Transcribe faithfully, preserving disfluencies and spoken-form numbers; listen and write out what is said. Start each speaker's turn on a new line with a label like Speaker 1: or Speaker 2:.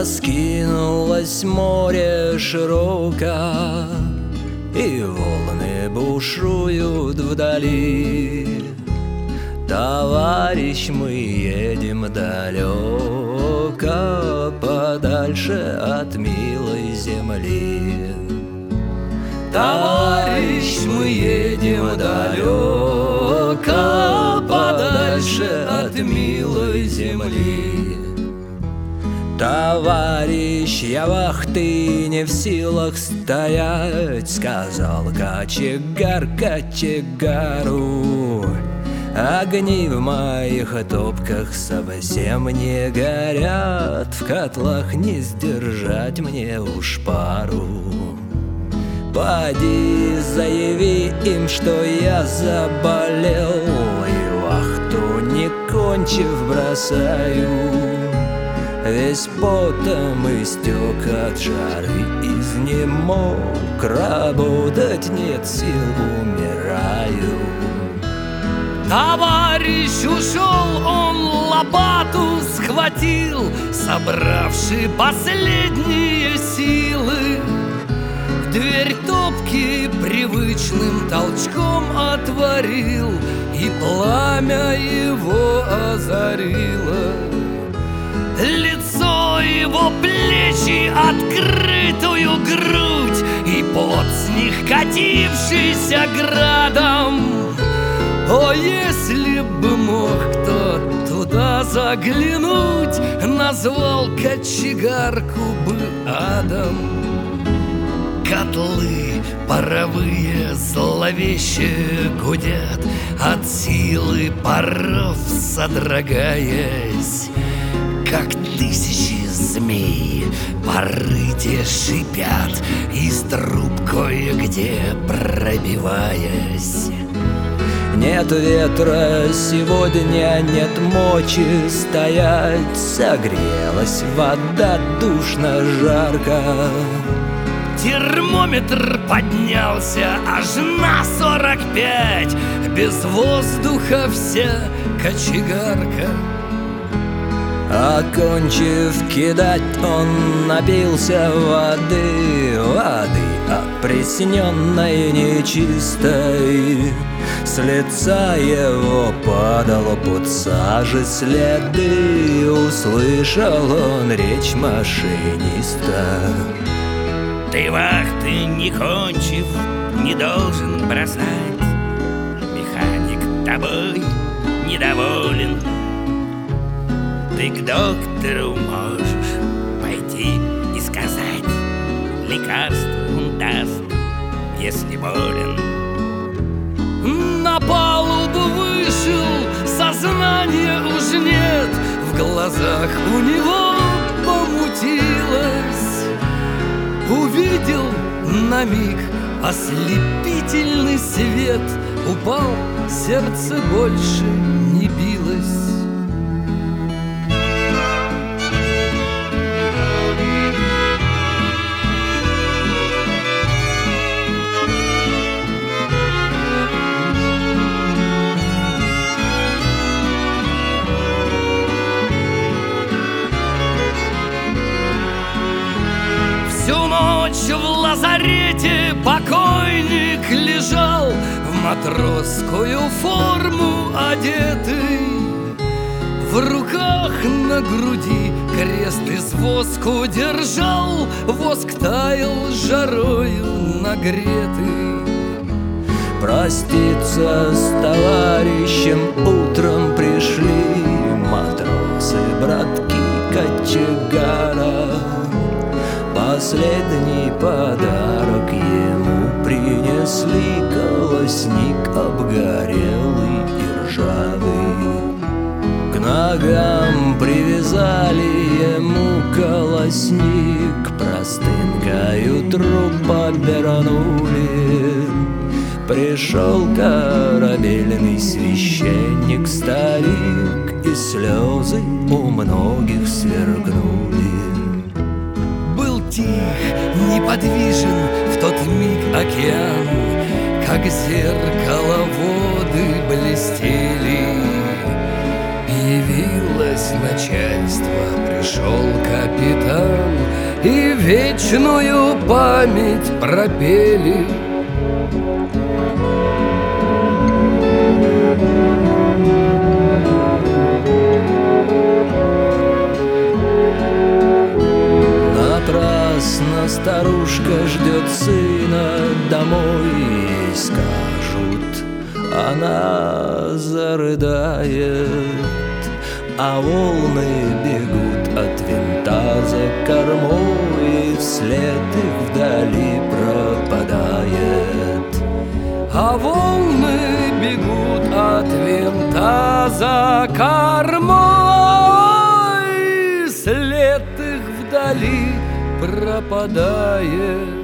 Speaker 1: Раскинулось море широко, и волны бушуют вдали. Товарищ, мы едем далеко, подальше от милой земли. Товарищ, мы едем далеко, подальше от милой земли. Товарищ, я вахты не в силах стоять, сказал кочегар кочегару. Огни в моих топках совсем не горят, в котлах не сдержать мне уж пару. Поди, заяви им, что я заболел, и вахту не кончив бросаю. Весь потом истек от жары, изнемог, работать нет сил, умираю.
Speaker 2: Товарищ ушел, он лопату схватил, собравши последние силы. Дверь топки привычным толчком отворил, и пламя его озарило. Лицо его, плечи, открытую грудь, и пот с них катившийся градом. О, если бы мог кто туда заглянуть, назвал кочегарку бы адом. Котлы паровые зловеще гудят, от силы паров содрогаясь. Как тысячи змей по рыте шипят, из труб кое-где пробиваясь.
Speaker 1: Нет ветра сегодня, нет мочи стоять, согрелась вода душно жарко.
Speaker 2: Термометр поднялся аж на сорок пять, без воздуха вся кочегарка.
Speaker 1: Окончив кидать, он напился воды, воды опресненной, нечистой. С лица его падало под сажей следы, услышал он речь машиниста.
Speaker 3: Ты вахты не кончив, не должен бросать. Механик тобой недоволен. Ты к доктору можешь пойти и сказать, лекарство он даст, если болен.
Speaker 2: На палубу вышел, сознания уж нет, в глазах у него помутилось. Увидел на миг ослепительный свет, упал, сердце больше не билось. Всю ночь в лазарете покойник лежал, в матросскую форму одетый. В руках на груди крест из воску держал, воск таял жарою нагретый.
Speaker 1: Проститься с товарищем утром пришли матросы, братки кочегара. Последний подарок ему принесли, колосник обгорелый и ржавый. К ногам привязали ему колосник, простынкою труп обернули. Пришел корабельный священник, старик, и слезы у многих сверкнули.
Speaker 2: Тих, неподвижен в тот миг океан, как зеркало воды блестели. Явилось начальство, пришел капитан, и вечную память пропели.
Speaker 1: Напрасно старушка ждет сына домой, и скажут, она зарыдает. А волны бегут от винта за кормой, и вслед их вдали пропадает.
Speaker 2: А волны бегут от винта за кормой, след их вдали пропадает.